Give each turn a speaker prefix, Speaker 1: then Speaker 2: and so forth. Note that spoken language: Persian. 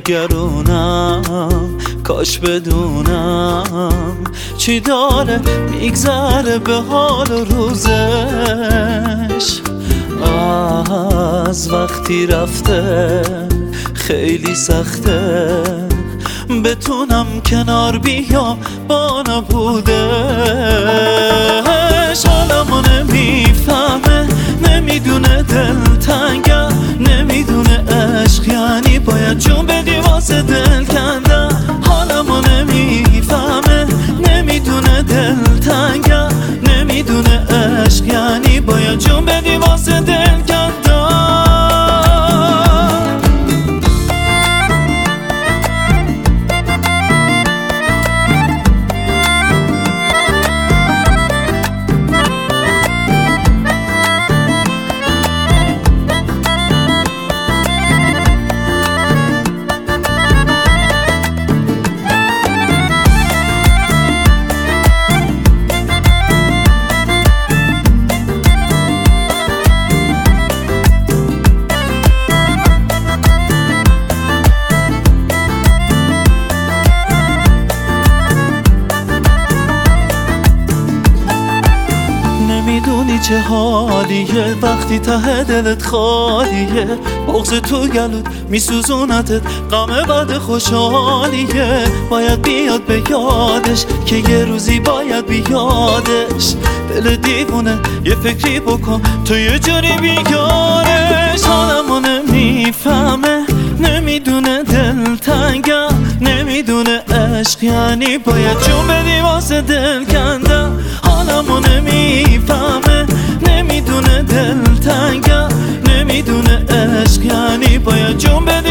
Speaker 1: نگرونم، کاش بدونم چی داره میگذره به حال و روزش. از وقتی رفته خیلی سخته بتونم کنار بیام با نبودش. حالمو نمیفهمه، نمیدونه دلتنگم، نمیدونه عشق یعنی باید جون بدی واسه دل کندم. حالمو نمیفهمه، نمیدونه دلتنگم، نمیدونه عشق یعنی باید جون بدی واسه دل کندم. نمیدونی چه حالیه وقتی ته دلت خالیه، بغض تو گلوت میسوزونتت، غم بعد خوشحالیه. باید بیاد به یادش که یه روزی باید بیادش. دل دیوونه یه فکری بکن تو یه جوری بیارش. حالمو نمیفهمه، نمیدونه دلتنگم، نمیدونه عشق یعنی باید جون بدی واسه دل کندم. حالمو نمیفهمه، نمیدونه دلتنگم، نمیدونه عشق یعنی باید جون بدی